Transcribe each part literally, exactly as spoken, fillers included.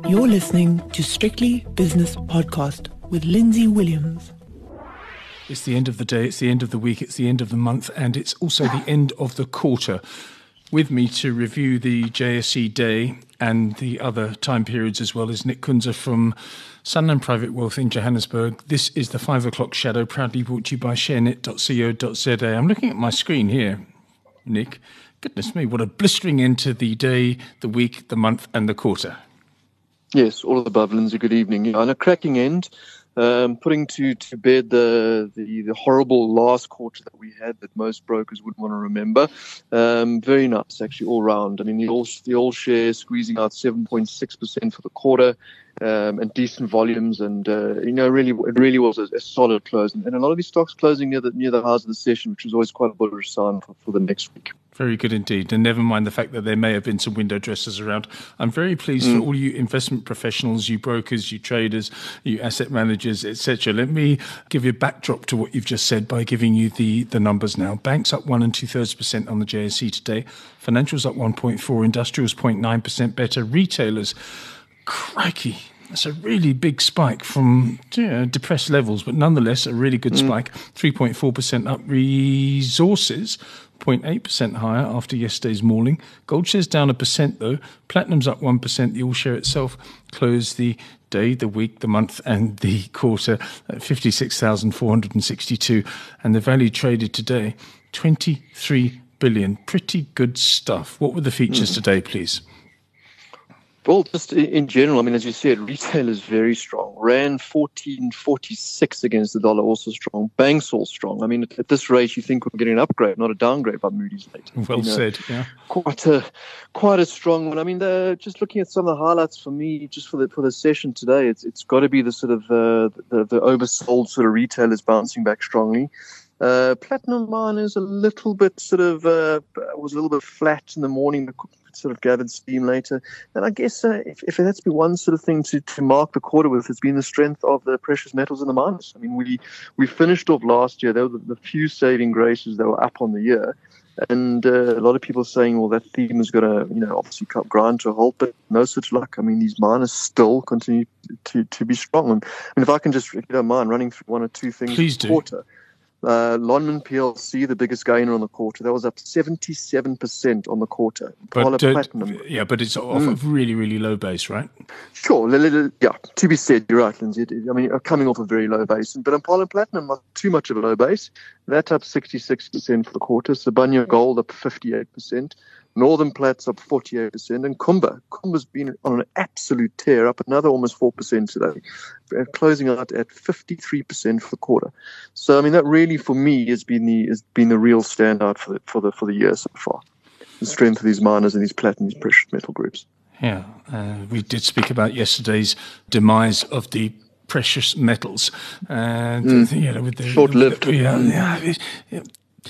You're listening to Strictly Business Podcast with Lindsay Williams. It's the end of the day, it's the end of the week, it's the end of the month, and it's also the end of the quarter. With me to review the J S E day and the other time periods as well is Nick Kunze from Sanlam Private Wealth in Johannesburg. This is the five o'clock shadow, proudly brought to you by sharenet dot co dot za. I'm looking at my screen here, Nick. Goodness me, what a blistering end to the day, the week, the month, and the quarter. Yes, all of the above, Lindsay. Good evening. Yeah, on a cracking end. Um, putting to, to bed the, the the horrible last quarter that we had that most brokers would want to remember. Um, very nice, actually, all round. I mean, the all the all share squeezing out seven point six percent for the quarter, um, and decent volumes, and uh, you know, really, it really was a, a solid close. And, and a lot of these stocks closing near the near the highs of the session, which was always quite a bullish sign for, for the next week. Very good indeed. And never mind the fact that there may have been some window dressers around. I'm very pleased mm. for all you investment professionals, you brokers, you traders, you asset managers, et cetera. Let me give you a backdrop to what you've just said by giving you the, the numbers now. Banks up one and two thirds percent on the J S E today. Financials up one point four, industrials zero point nine percent better. Retailers, crikey. That's a really big spike from you know, depressed levels, but nonetheless a really good mm. spike. three point four percent up. Resources, zero point eight percent higher after yesterday's mauling. Gold shares down a percent though. Platinum's up one percent. The all share itself closed the day, the week, the month and the quarter at fifty-six thousand four hundred sixty-two. And the value traded today, twenty-three billion. Pretty good stuff. What were the features mm. today, please? Well, just in general, I mean, as you said, retail is very strong. Rand fourteen forty-six against the dollar, also strong. Banks all strong. I mean, at this rate, you think we're getting an upgrade, not a downgrade by Moody's later. Well you know, said, yeah. Quite a quite a strong one. I mean, the, just looking at some of the highlights for me, just for the for the session today, it's it's got to be the sort of uh, the the oversold sort of retailers bouncing back strongly. Uh, platinum miners a little bit sort of uh, was a little bit flat in the morning, but sort of gathered steam later. And I guess uh, if, if it had to be one sort of thing to, to mark the quarter with, it's been the strength of the precious metals and the miners. I mean, we we finished off last year. There were the, the few saving graces that were up on the year. And uh, a lot of people saying, well, that theme is going to, you know, obviously grind to a halt, but no such luck. I mean, these miners still continue to, to be strong. And, and if I can just, if you don't mind, running through one or two things Please per do. quarter. Uh, Lonmin P L C, the biggest gainer on the quarter, that was up seventy-seven percent on the quarter. But, uh, yeah, but it's off mm. a really, really low base, right? Sure. Yeah, to be said, you're right, Lindsay. I mean, coming off a very low base. But Impala Platinum, not too much of a low base. That's up sixty-six percent for the quarter. Sibanye Gold up fifty-eight percent. Northern Platts up forty-eight percent, and Kumba. Kumba's been on an absolute tear, up another almost four percent today, closing out at fifty-three percent for the quarter. So, I mean, that really, for me, has been the has been the real standout for the for the for the year so far. The strength of these miners and these platinum, these precious metal groups. Yeah, uh, we did speak about yesterday's demise of the precious metals, and mm. you know, with the short-lived. The, yeah, yeah. It, it,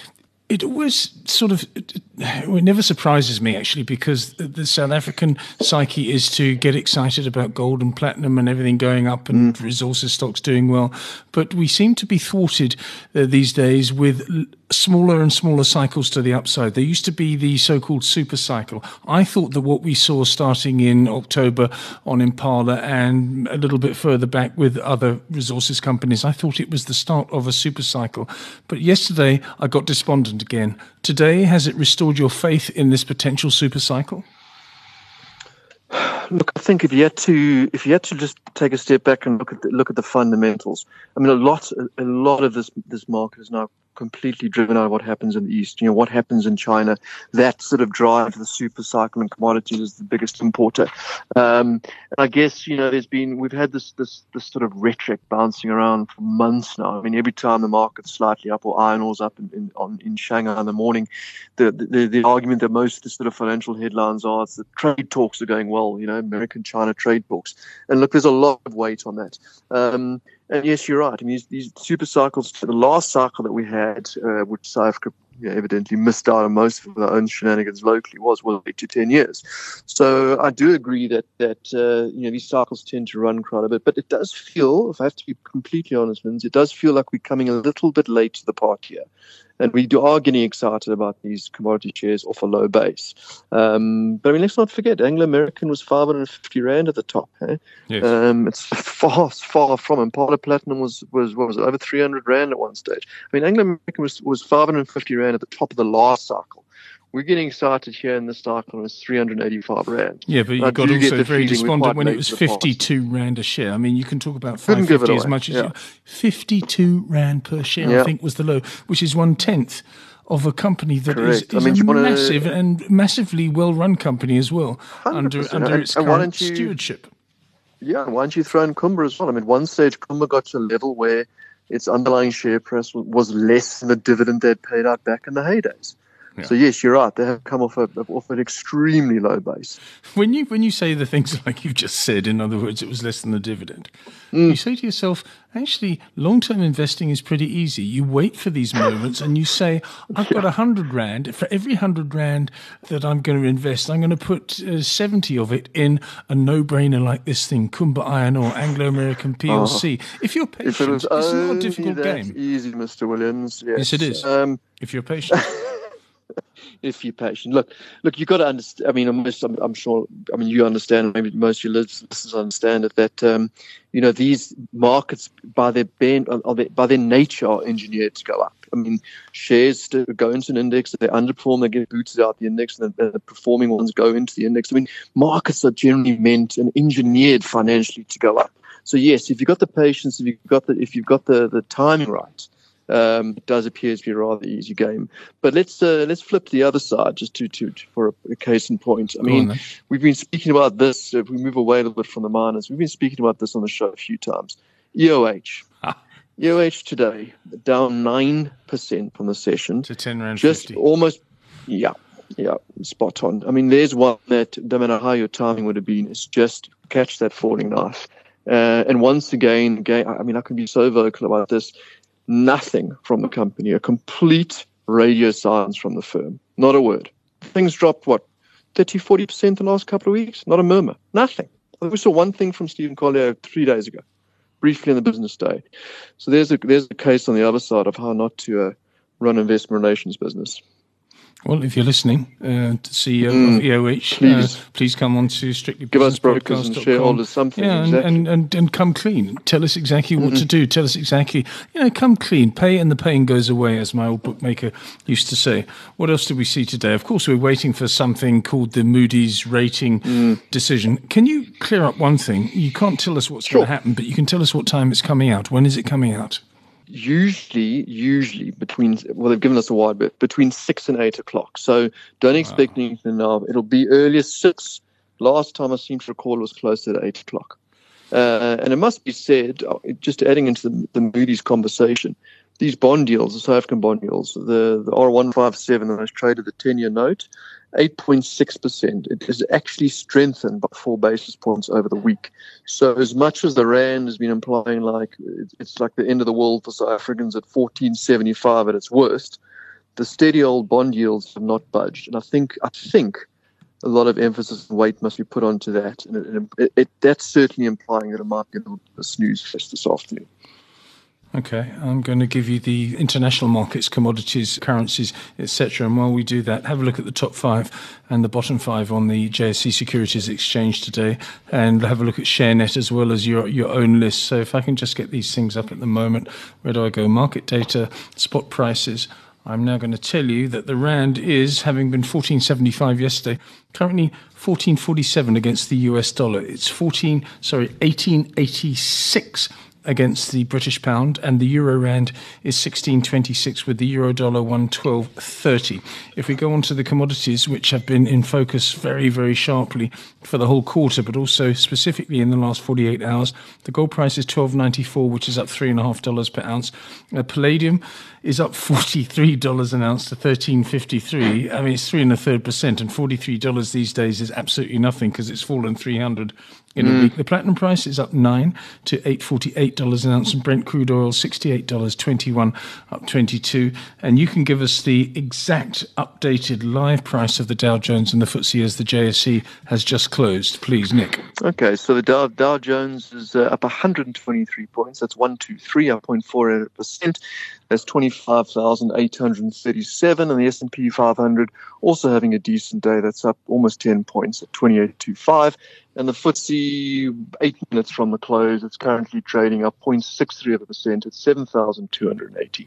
It always sort of, it never surprises me actually, because the, the South African psyche is to get excited about gold and platinum and everything going up and mm. resources stocks doing well. But we seem to be thwarted uh, these days with smaller and smaller cycles to the upside. There used to be the so-called super cycle. I thought that what we saw starting in October on Impala and a little bit further back with other resources companies, I thought it was the start of a super cycle. But yesterday I got despondent again. Today, has it restored your faith in this potential super cycle? Look, I think if you had to, if you had to just take a step back and look at the, look at the fundamentals, I mean, a lot, a lot of this this market is now completely driven out of what happens in the East. You know, what happens in China, that sort of drives the super cycle, and commodities is the biggest importer. Um, and I guess, you know, there's been, we've had this, this, this sort of rhetoric bouncing around for months now. I mean, every time the market's slightly up or iron ore's up in, in, on, in Shanghai in the morning, the, the, the argument that most of the sort of financial headlines are, it's that trade talks are going well, you know, American-China trade talks. And look, there's a lot of weight on that. Um, And yes, you're right. I mean, these, these super cycles, the last cycle that we had, uh, which South Africa you know, evidently missed out on most of their own shenanigans locally, was well eight to ten years. So I do agree that that uh, you know these cycles tend to run quite a bit, but it does feel, if I have to be completely honest, Lindsay, it does feel like we're coming a little bit late to the party here. And we do, are getting excited about these commodity shares off a low base. Um, but I mean, let's not forget, Anglo American was five hundred fifty rand at the top. Eh? Yes. Um, it's far, far from. Impala Platinum was, was what was it, over three hundred rand at one stage. I mean, Anglo American was, was five hundred fifty rand at the top of the last cycle. We're getting excited here in this cycle, and it's three hundred eighty-five rand. Yeah, but you I got do get also the very feeling we're despondent quite when late it was to the party. fifty-two rand a share. I mean, you can talk about Couldn't five give it fifty as away, much as yeah. you. fifty-two rand per share, Yeah. I think, was the low, which is one tenth of a company that is, Correct. I is mean, do a you wanna- massive and massively well-run company as well, one hundred under percent. under And- its and why current don't you- stewardship. Yeah, why don't you throw in Kumba as well? I mean, one stage Kumba got to a level where its underlying share price was- was less than the dividend they'd paid out back in the heydays. Yeah. So yes, you're right. They have come off, a, off an extremely low base. When you when you say the things like you've just said, in other words, it was less than the dividend, Mm. you say to yourself, actually, long-term investing is pretty easy. You wait for these moments and you say, I've got a hundred rand. For every hundred rand that I'm going to invest, I'm going to put uh, seventy of it in a no-brainer like this thing, Kumba Iron Ore, Anglo-American P L C. if you're patient, If it was it's not a only difficult that game. easy, Mister Williams. Yes, Yes, it is. Um, If you're patient. if you're patient. Look, look, you've got to understand. I mean, I'm, I'm, I'm sure. I mean, you understand. Maybe most of your listeners understand it. That um, you know, these markets, by their bend, or their, by their nature, are engineered to go up. I mean, shares to go into an index. If they underperform, they get booted out the index, and the, the performing ones go into the index. I mean, markets are generally meant and engineered financially to go up. So yes, if you've got the patience, if you've got the, if you've got the, the timing right. Um, it does appear to be a rather easy game, but let's uh, let's flip to the other side just to, to, to for a, a case in point. I Go on, mean, then. we've been speaking about this. If we move away a little bit from the miners, we've been speaking about this on the show a few times. E O H, Ah. E O H today down nine percent from the session, To ten rand just fifty. almost, yeah, yeah, spot on. I mean, there's one that no matter how your timing would have been, it's just catch that falling knife. Uh, and once again, again, I mean, I can be so vocal about this. Nothing from the company, a complete radio silence from the firm. Not a word. Things dropped, what, thirty, forty percent in the last couple of weeks? Not a murmur. Nothing. We saw one thing from Stephen Collier three days ago, briefly in the business day. So there's a, there's a case on the other side of how not to uh, run investment relations business. Well, if you're listening, uh, to C E O Mm, of E O H, please. Uh, please come on to strictly Give us business brokers podcast and dot com. shareholders something. Yeah, and, exactly. and, and, and come clean. Tell us exactly what Mm-hmm. to do. Tell us exactly, you know, come clean. Pay and the pain goes away, as my old bookmaker used to say. What else did we see today? Of course, we're waiting for something called the Moody's rating Mm. decision. Can you clear up one thing? You can't tell us what's Sure. going to happen, but you can tell us what time it's coming out. When is it coming out? Usually, usually between, well, they've given us a wide bit, between six and eight o'clock. So don't expect anything now. It'll be earlier six. Last time I seem to recall it was closer to eight o'clock. Uh, and it must be said, uh, just adding into the, the Moody's conversation, these bond deals, the South African bond deals, the, the R one fifty-seven that was traded the ten-year note, eight point six percent. It has actually strengthened by four basis points over the week. So as much as the Rand has been implying like it's like the end of the world for South Africans at fourteen seventy-five at its worst, the steady old bond yields have not budged. And I think I think a lot of emphasis and weight must be put onto that. And it, it, it, that's certainly implying that it might be a, little, a snooze fest this afternoon. Okay, I'm going to give you the international markets, commodities, currencies, et cetera. And while we do that, have a look at the top five and the bottom five on the J S C Securities Exchange today, and have a look at ShareNet as well as your your own list. So if I can just get these things up at the moment, where do I go? Market data, spot prices. I'm now going to tell you that the Rand is, having been fourteen seventy-five yesterday, currently fourteen forty-seven against the U S dollar. It's fourteen, sorry, eighteen eighty-six against the British pound, and the euro rand is sixteen twenty-six with the euro dollar one twelve thirty. If we go on to the commodities, which have been in focus very, very sharply for the whole quarter, but also specifically in the last forty-eight hours, the gold price is twelve ninety-four, which is up three and a half dollars per ounce. Uh, palladium is up forty-three dollars an ounce to thirteen fifty-three. I mean, it's three and a third percent, and forty-three dollars these days is absolutely nothing because it's fallen three hundred in a week. The platinum price is up nine to eight forty-eight dollars an ounce, and Brent crude oil sixty-eight dollars twenty-one, up twenty-two. And you can give us the exact updated live price of the Dow Jones and the F T S E as the J S E has just closed, please, Nick. Okay, so the Dow, Dow Jones is uh, up one hundred twenty-three points. That's one two three, up zero point four eight percent. That's twenty-five thousand eight hundred thirty-seven. And the S and P five hundred also having a decent day. That's up almost ten points at twenty-eight twenty-five. And the F T S E, eight minutes from the close, it's currently trading up zero point six three percent at seven thousand two hundred eighty.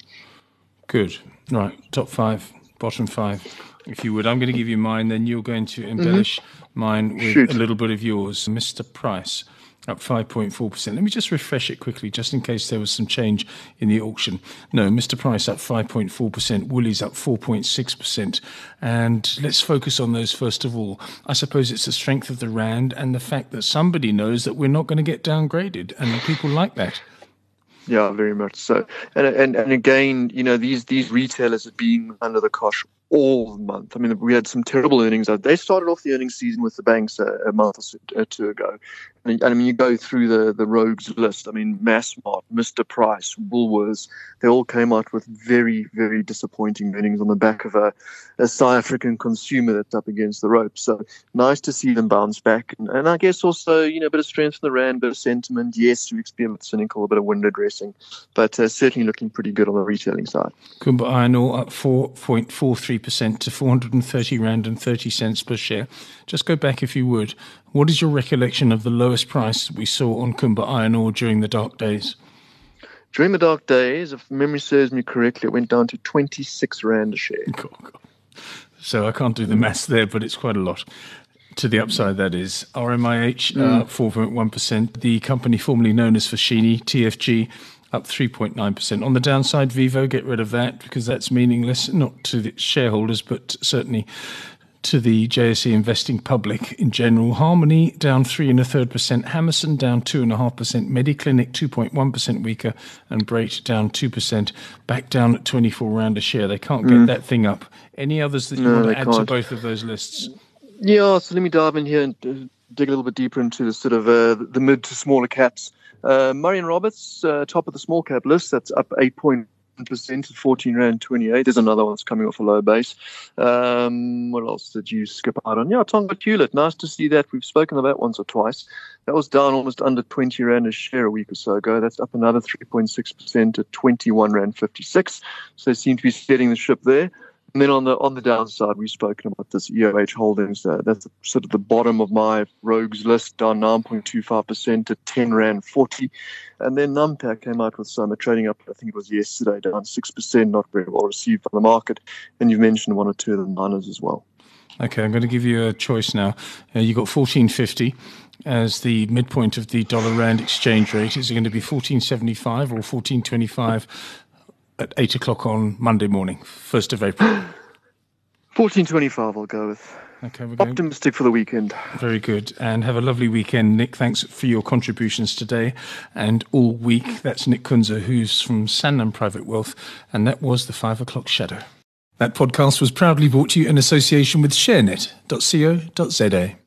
Good. Right. Top five, bottom five, if you would. I'm going to give you mine, then you're going to embellish mm-hmm. mine with Shoot. a little bit of yours. Mister Price, up five point four percent. Let me just refresh it quickly, just in case there was some change in the auction. No, Mister Price up five point four percent. Woolies up four point six percent. And let's focus on those first of all. I suppose it's the strength of the rand and the fact that somebody knows that we're not going to get downgraded, and people like that. Yeah, very much so. And and and again, you know, these these retailers have been under the cosh all month. I mean, we had some terrible earnings. They started off the earnings season with the banks a, a month or two ago. And I mean, you go through the, the rogues list. I mean, Massmart, Mister Price, Woolworths, they all came out with very, very disappointing earnings on the back of a, a South African consumer that's up against the ropes. So nice to see them bounce back. And, and I guess also, you know, a bit of strength in the rand, a bit of sentiment. Yes, we experience cynical, a bit of window dressing, but uh, certainly looking pretty good on the retailing side. Kumba Iron Ore up four point four three percent to four hundred thirty rand and thirty cents per share. Just go back, if you would. What is your recollection of the lowest price we saw on Kumba Iron Ore during the dark days? During the dark days, if memory serves me correctly, it went down to twenty-six rand a share. Cool, cool. So I can't do the maths there, but it's quite a lot. To the upside, that is. R M I H, mm. uh, four point one percent. The company formerly known as Foschini, T F G, up three point nine percent. On the downside, Vivo, get rid of that because that's meaningless, not to the shareholders, but certainly to the J S E investing public in general. Harmony down three and a third percent. Hammerson down two and a half percent. Mediclinic two point one percent weaker, and Brait down two percent. Back down at twenty-four rand a share. They can't get mm. that thing up. Any others that you no, want to add can't. to both of those lists? Yeah, so let me dive in here and dig a little bit deeper into the sort of uh, the mid to smaller caps. Uh, Murray and Roberts, uh, top of the small cap list, that's up eight point one percent at fourteen rand twenty-eight. There's another one that's coming off a low base. Um, what else did you skip out on? Yeah, Tonga Hewlett. Nice to see that. We've spoken about once or twice. That was down almost under twenty rand a share a week or so ago. That's up another three point six percent at twenty-one rand fifty-six. So they seem to be steadying the ship there. And then on the on the downside, we've spoken about this E O H Holdings. Uh, that's sort of the bottom of my rogues list, down nine point two five percent to ten rand forty. And then Nampak came out with some trading up, I think it was yesterday, down six percent, not very well received by the market. And you've mentioned one or two of the miners as well. Okay, I'm going to give you a choice now. Uh, you've got fourteen fifty as the midpoint of the dollar rand exchange rate. Is it going to be fourteen seventy-five or fourteen twenty-five? At eight o'clock on Monday morning, first of April. fourteen twenty-five I'll go with. Okay, we're optimistic going. For the weekend. Very good. And have a lovely weekend, Nick. Thanks for your contributions today and all week. That's Nick Kunze, who's from Sanlam Private Wealth, and that was the five o'clock shadow. That podcast was proudly brought to you in association with sharenet dot co dot za.